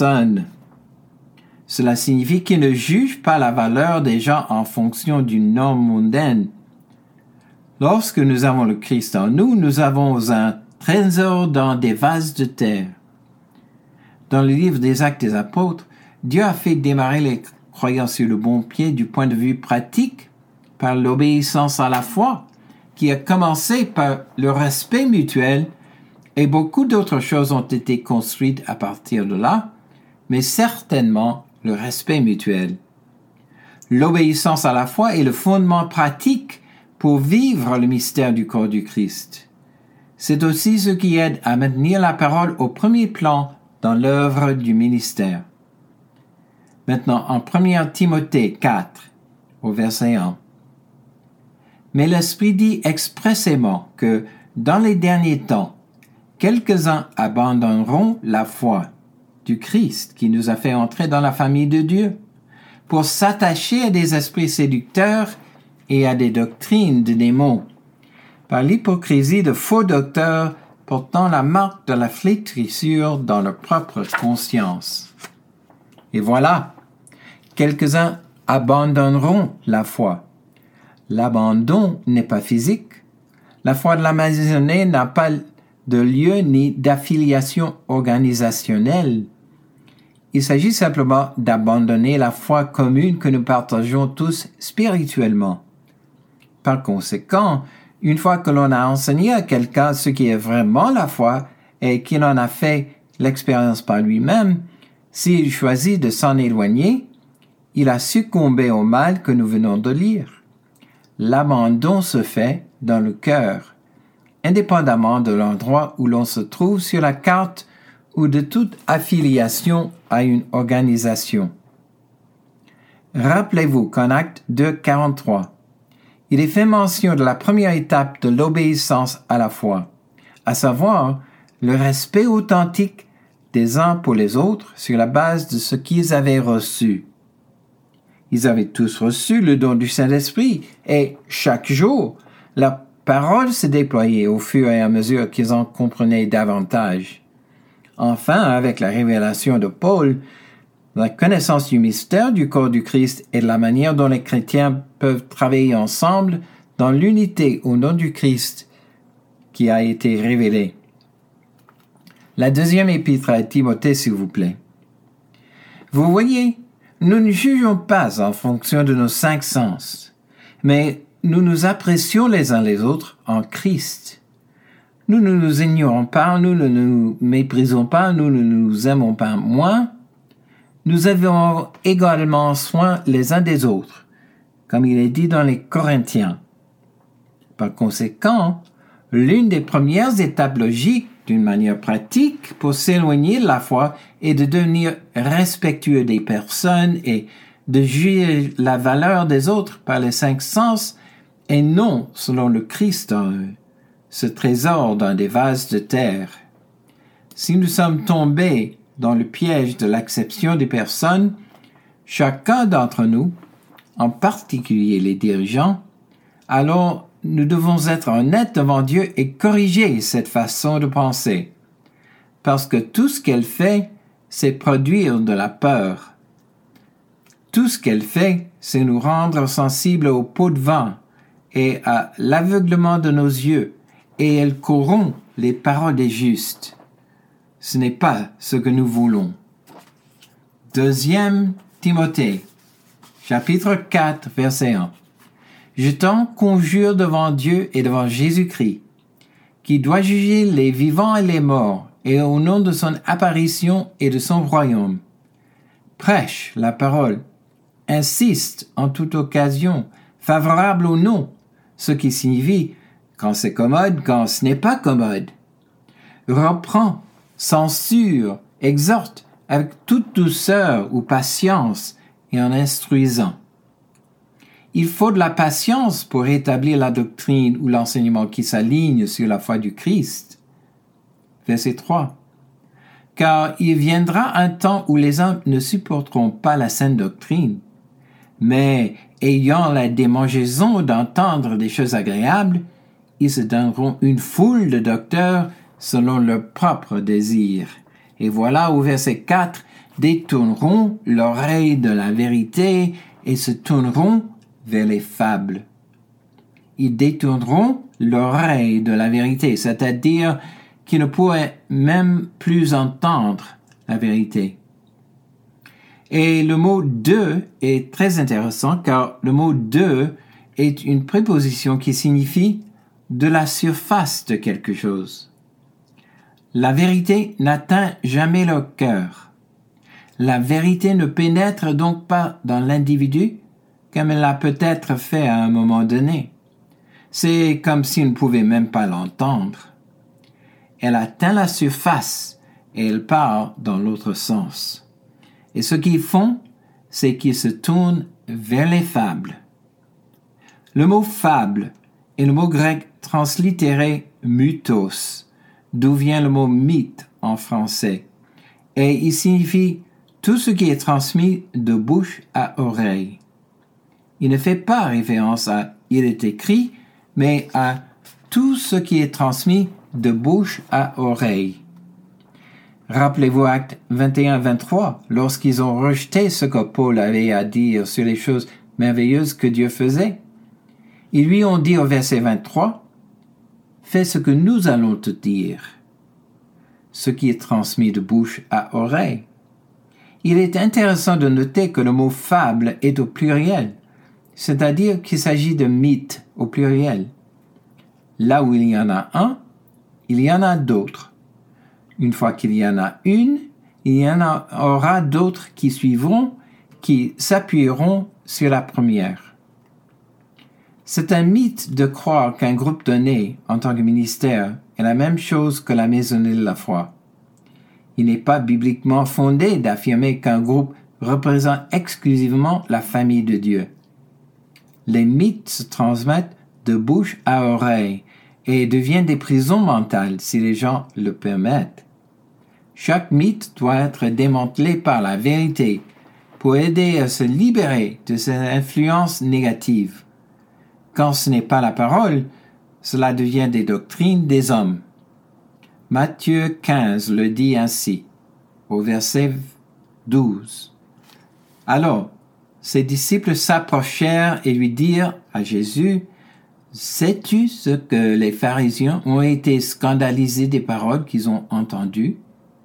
Cela signifie qu'il ne juge pas la valeur des gens en fonction d'une norme mondaine. Lorsque nous avons le Christ en nous, nous avons un trésor dans des vases de terre. Dans le livre des Actes des Apôtres, Dieu a fait démarrer les croyants sur le bon pied du point de vue pratique par l'obéissance à la foi, qui a commencé par le respect mutuel, et beaucoup d'autres choses ont été construites à partir de là, mais certainement le respect mutuel. L'obéissance à la foi est le fondement pratique pour vivre le mystère du corps du Christ. C'est aussi ce qui aide à maintenir la parole au premier plan dans l'œuvre du ministère. Maintenant, en premier Timothée quatre, au verset un. Mais l'Esprit dit expressément que, dans les derniers temps, quelques-uns abandonneront la foi du Christ qui nous a fait entrer dans la famille de Dieu, pour s'attacher à des esprits séducteurs et à des doctrines de démons, par l'hypocrisie de faux docteurs portant la marque de la flétrissure dans leur propre conscience. Et voilà, quelques-uns abandonneront la foi. L'abandon n'est pas physique. La foi de la maisonnée n'a pas de lieu ni d'affiliation organisationnelle. Il s'agit simplement d'abandonner la foi commune que nous partageons tous spirituellement. Par conséquent, une fois que l'on a enseigné à quelqu'un ce qui est vraiment la foi et qu'il en a fait l'expérience par lui-même, s'il choisit de s'en éloigner, il a succombé au mal que nous venons de lire. L'abandon se fait dans le cœur, indépendamment de l'endroit où l'on se trouve sur la carte ou de toute affiliation à une organisation. Rappelez-vous qu'en Actes deux quarante-trois, il est fait mention de la première étape de l'obéissance à la foi, à savoir le respect authentique des uns pour les autres sur la base de ce qu'ils avaient reçu. Ils avaient tous reçu le don du Saint-Esprit et chaque jour, la parole se déployait au fur et à mesure qu'ils en comprenaient davantage. Enfin, avec la révélation de Paul, la connaissance du mystère du corps du Christ et de la manière dont les chrétiens peuvent travailler ensemble dans l'unité au nom du Christ qui a été révélée. La deuxième épître à Timothée, s'il vous plaît. Vous voyez, nous ne jugeons pas en fonction de nos cinq sens, mais nous nous apprécions les uns les autres en Christ. Nous ne nous ignorons pas, nous ne nous méprisons pas, nous ne nous aimons pas moins. Nous avons également soin les uns des autres, comme il est dit dans les Corinthiens. Par conséquent, l'une des premières étapes logiques, d'une manière pratique, pour s'éloigner de la foi est de devenir respectueux des personnes et de juger la valeur des autres par les cinq sens et non selon le Christ en eux, ce trésor dans des vases de terre. Si nous sommes tombés dans le piège de l'acception des personnes, chacun d'entre nous, en particulier les dirigeants, alors nous devons être honnêtes devant Dieu et corriger cette façon de penser, parce que tout ce qu'elle fait, c'est produire de la peur. Tout ce qu'elle fait, c'est nous rendre sensibles au pot de vin et à l'aveuglement de nos yeux, et elle corrompt les paroles des justes. Ce n'est pas ce que nous voulons. Deuxième Timothée, chapitre quatre, verset un. Je t'en conjure devant Dieu et devant Jésus-Christ, qui doit juger les vivants et les morts, et au nom de son apparition et de son royaume. Prêche la parole, insiste en toute occasion, favorable ou non, ce qui signifie quand c'est commode, quand ce n'est pas commode. Reprend, censure, exhorte avec toute douceur ou patience et en instruisant. Il faut de la patience pour établir la doctrine ou l'enseignement qui s'aligne sur la foi du Christ. Verset trois. Car il viendra un temps où les hommes ne supporteront pas la saine doctrine, mais ayant la démangeaison d'entendre des choses agréables, ils se donneront une foule de docteurs selon leurs propres désirs. Et voilà, au verset quatre, détourneront l'oreille de la vérité et se tourneront vers les fables. Ils détourneront l'oreille de la vérité, c'est-à-dire qu'ils ne pourraient même plus entendre la vérité. Et le mot « de » est très intéressant car le mot « de » est une préposition qui signifie de la surface de quelque chose. La vérité n'atteint jamais le cœur. La vérité ne pénètre donc pas dans l'individu comme elle l'a peut-être fait à un moment donné. C'est comme s'il ne pouvait même pas l'entendre. elle atteint la surface et elle part dans l'autre sens. Et ce qu'ils font, c'est qu'ils se tournent vers les fables. Le mot fable est le mot grec translittéré mythos, d'où vient le mot mythe en français, et il signifie tout ce qui est transmis de bouche à oreille. Il ne fait pas référence à « il est écrit », mais à tout ce qui est transmis de bouche à oreille. Rappelez-vous Actes vingt et un vingt-trois, lorsqu'ils ont rejeté ce que Paul avait à dire sur les choses merveilleuses que Dieu faisait. Ils lui ont dit au verset vingt-trois, « Fais ce que nous allons te dire », ce qui est transmis de bouche à oreille. Il est intéressant de noter que le mot « fable » est au pluriel, c'est-à-dire qu'il s'agit de mythes au pluriel. Là où il y en a un, il y en a d'autres. Une fois qu'il y en a une, il y en a, aura d'autres qui suivront, qui s'appuieront sur la première. C'est un mythe de croire qu'un groupe donné, en tant que ministère, est la même chose que la maisonnée de la foi. Il n'est pas bibliquement fondé d'affirmer qu'un groupe représente exclusivement la famille de Dieu. Les mythes se transmettent de bouche à oreille et deviennent des prisons mentales si les gens le permettent. Chaque mythe doit être démantelé par la vérité pour aider à se libérer de ces influences négatives. Quand ce n'est pas la parole, cela devient des doctrines des hommes. Matthieu quinze le dit ainsi, au verset douze. Alors, ses disciples s'approchèrent et lui dirent à Jésus, « Sais-tu ce que les pharisiens ont été scandalisés des paroles qu'ils ont entendues ?»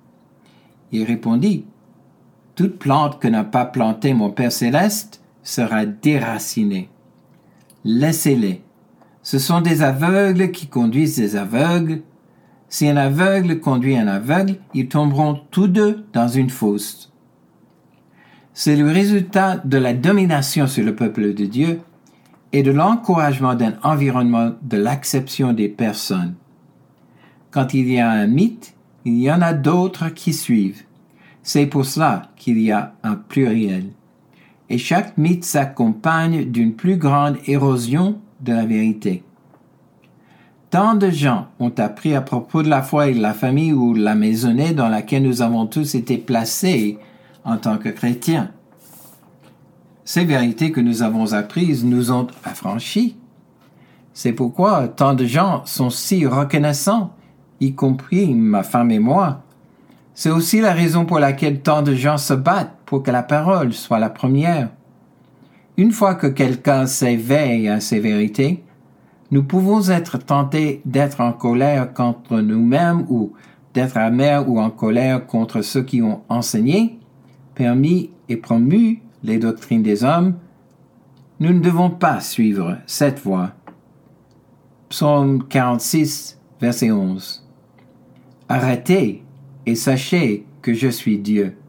Il répondit, « Toute plante que n'a pas plantée mon Père céleste sera déracinée. Laissez-les. Ce sont des aveugles qui conduisent des aveugles. Si un aveugle conduit un aveugle, ils tomberont tous deux dans une fosse. » C'est le résultat de la domination sur le peuple de Dieu et de l'encouragement d'un environnement de l'acception des personnes. Quand il y a un mythe, il y en a d'autres qui suivent. C'est pour cela qu'il y a un pluriel. Et chaque mythe s'accompagne d'une plus grande érosion de la vérité. Tant de gens ont appris à propos de la foi et de la famille ou la maisonnée dans laquelle nous avons tous été placés en tant que chrétiens. Ces vérités que nous avons apprises nous ont affranchis. C'est pourquoi tant de gens sont si reconnaissants, y compris ma femme et moi. C'est aussi la raison pour laquelle tant de gens se battent pour que la parole soit la première. Une fois que quelqu'un s'éveille à ces vérités, nous pouvons être tentés d'être en colère contre nous-mêmes ou d'être amers ou en colère contre ceux qui ont enseigné, permis et promu les doctrines des hommes. Nous ne devons pas suivre cette voie. Psaume quarante-six, verset onze. Arrêtez et sachez que je suis Dieu.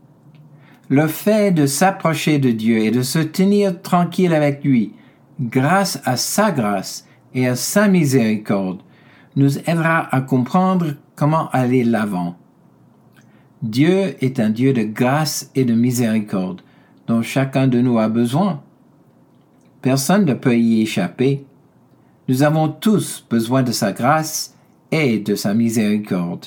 Le fait de s'approcher de Dieu et de se tenir tranquille avec lui, grâce à sa grâce et à sa miséricorde, nous aidera à comprendre comment aller l'avant. Dieu est un Dieu de grâce et de miséricorde, dont chacun de nous a besoin. Personne ne peut y échapper. Nous avons tous besoin de sa grâce et de sa miséricorde.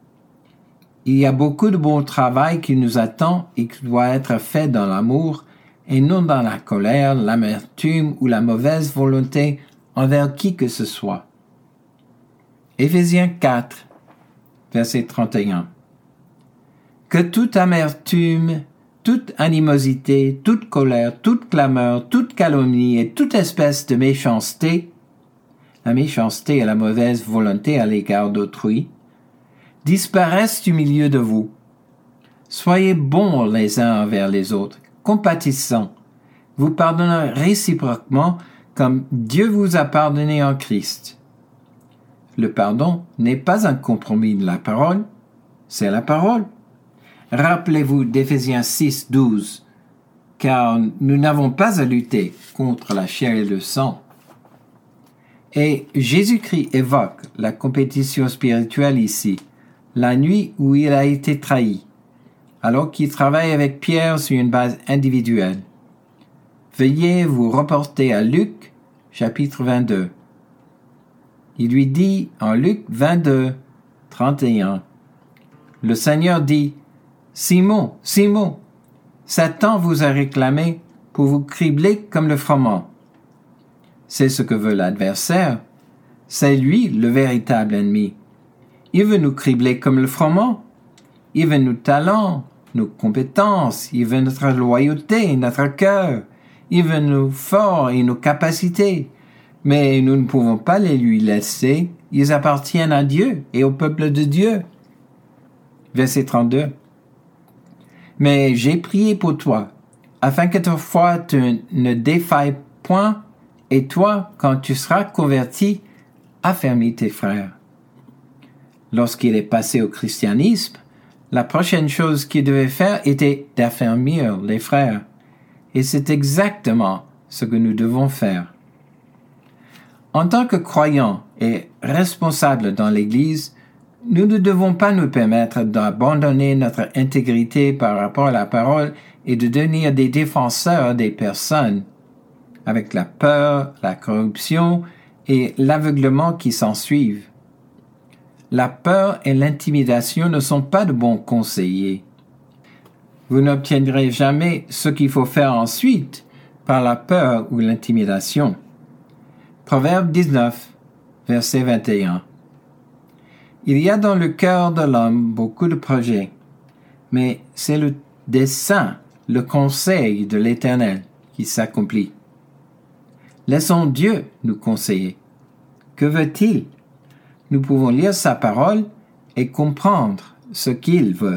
Il y a beaucoup de bon travail qui nous attend et qui doit être fait dans l'amour et non dans la colère, l'amertume ou la mauvaise volonté envers qui que ce soit. Éphésiens quatre, verset trente et un. Que toute amertume, toute animosité, toute colère, toute clameur, toute calomnie et toute espèce de méchanceté, la méchanceté et la mauvaise volonté à l'égard d'autrui, disparaissent du milieu de vous. Soyez bons les uns envers les autres, compatissants, vous pardonnant réciproquement comme Dieu vous a pardonné en Christ. Le pardon n'est pas un compromis de la parole, c'est la parole. Rappelez-vous d'Éphésiens six, douze, car nous n'avons pas à lutter contre la chair et le sang. Et Jésus-Christ évoque la compétition spirituelle ici, la nuit où il a été trahi, alors qu'il travaille avec Pierre sur une base individuelle. Veuillez vous reporter à Luc, chapitre vingt-deux. Il lui dit en Luc vingt-deux, trente et un, le Seigneur dit, « Simon, Simon, Satan vous a réclamé pour vous cribler comme le froment. » C'est ce que veut l'adversaire. C'est lui le véritable ennemi. Il veut nous cribler comme le froment. Il veut nos talents, nos compétences. Il veut notre loyauté, notre cœur. Il veut nos forces et nos capacités. Mais nous ne pouvons pas les lui laisser. Ils appartiennent à Dieu et au peuple de Dieu. Verset trente-deux. Mais j'ai prié pour toi, afin que ta foi te ne défaille point, et toi, quand tu seras converti, affermis tes frères. Lorsqu'il est passé au christianisme, la prochaine chose qu'il devait faire était d'affermir les frères. Et c'est exactement ce que nous devons faire. En tant que croyants et responsables dans l'Église, nous ne devons pas nous permettre d'abandonner notre intégrité par rapport à la parole et de devenir des défenseurs des personnes, avec la peur, la corruption et l'aveuglement qui s'ensuivent. La peur et l'intimidation ne sont pas de bons conseillers. Vous n'obtiendrez jamais ce qu'il faut faire ensuite par la peur ou l'intimidation. Proverbe dix-neuf, verset vingt et un. Il y a dans le cœur de l'homme beaucoup de projets, mais c'est le dessein, le conseil de l'Éternel qui s'accomplit. Laissons Dieu nous conseiller. Que veut-il? Nous pouvons lire sa parole et comprendre ce qu'il veut.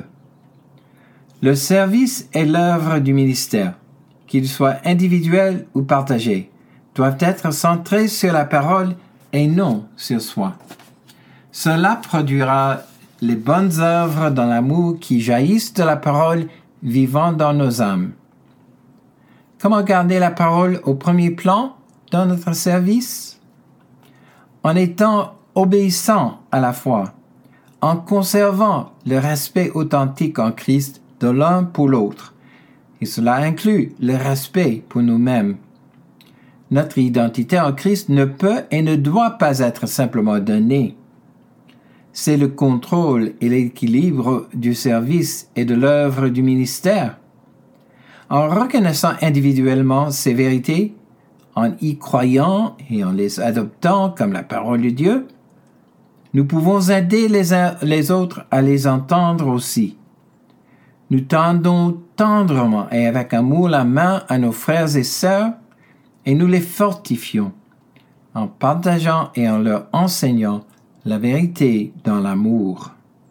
Le service et l'œuvre du ministère, qu'il soit individuel ou partagé, doivent être centrés sur la parole et non sur soi. Cela produira les bonnes œuvres dans l'amour qui jaillissent de la parole vivant dans nos âmes. Comment garder la parole au premier plan dans notre service? En étant obéissant à la foi, en conservant le respect authentique en Christ de l'un pour l'autre, et cela inclut le respect pour nous-mêmes. Notre identité en Christ ne peut et ne doit pas être simplement donnée. C'est le contrôle et l'équilibre du service et de l'œuvre du ministère. En reconnaissant individuellement ces vérités, en y croyant et en les adoptant comme la parole de Dieu, nous pouvons aider les uns les autres à les entendre aussi. Nous tendons tendrement et avec amour la main à nos frères et sœurs et nous les fortifions en partageant et en leur enseignant la vérité dans l'amour.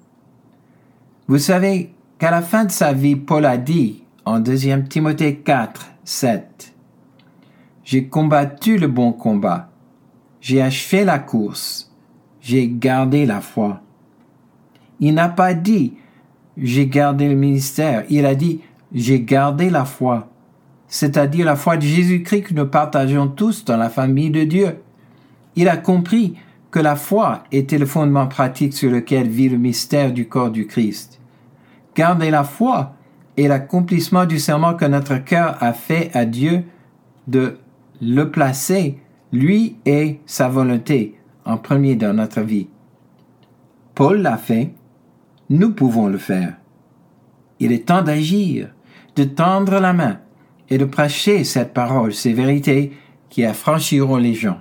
Vous savez qu'à la fin de sa vie, Paul a dit en deuxième Timothée quatre, sept, « J'ai combattu le bon combat, j'ai achevé la course, j'ai gardé la foi. » Il n'a pas dit « j'ai gardé le ministère », il a dit « j'ai gardé la foi », c'est-à-dire la foi de Jésus-Christ que nous partageons tous dans la famille de Dieu. Il a compris que la foi était le fondement pratique sur lequel vit le mystère du corps du Christ. Garder la foi est l'accomplissement du serment que notre cœur a fait à Dieu de le placer, lui et sa volonté, en premier dans notre vie. Paul l'a fait, nous pouvons le faire. Il est temps d'agir, de tendre la main et de prêcher cette parole, ces vérités qui affranchiront les gens.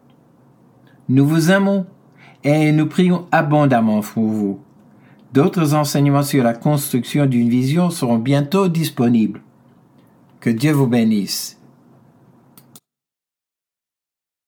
Nous vous aimons et nous prions abondamment pour vous. D'autres enseignements sur la construction d'une vision seront bientôt disponibles. Que Dieu vous bénisse.